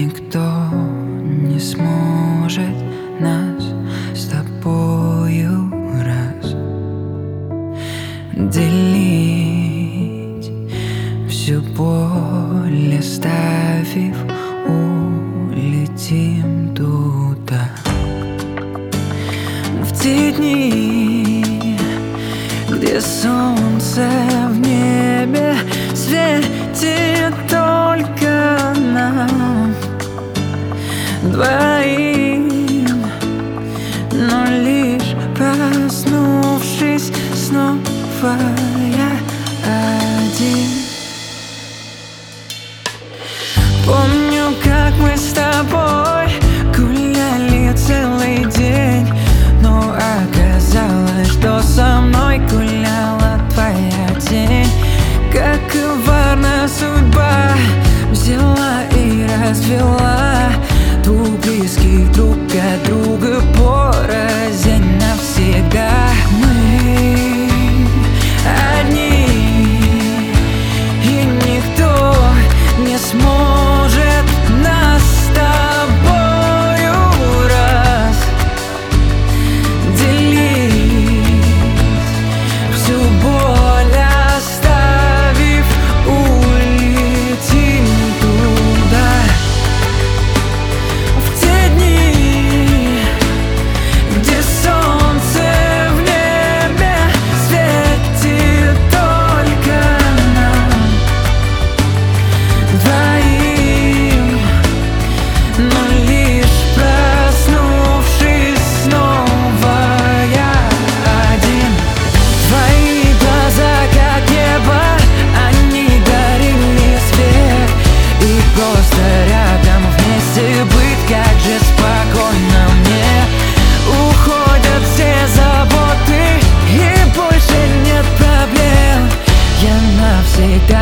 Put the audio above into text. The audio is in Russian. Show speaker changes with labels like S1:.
S1: Никто не сможет нас с тобою разделить. Всю боль оставив, улетим туда. В те дни, где солнце в небе светит только нам двоим, но лишь проснувшись снова я один. Помню, как мы с тобой гуляли целый день, но оказалось, что со мной гуляла твоя тень. Как коварна судьба взяла и развела двух близких друг от друга порознь навсегда. Мы одни, и никто не сможет нас с тобою разделить. Всю боль оставив, улетим туда. В те дни, где солнце в небе светит только нам двоим, но лишь проснувшись снова я один. Твои глаза как небо, они дарили свет, и просто рядом вместе быть, как же спокойно мне. Уходят все заботы, и больше нет проблем. Я навсегда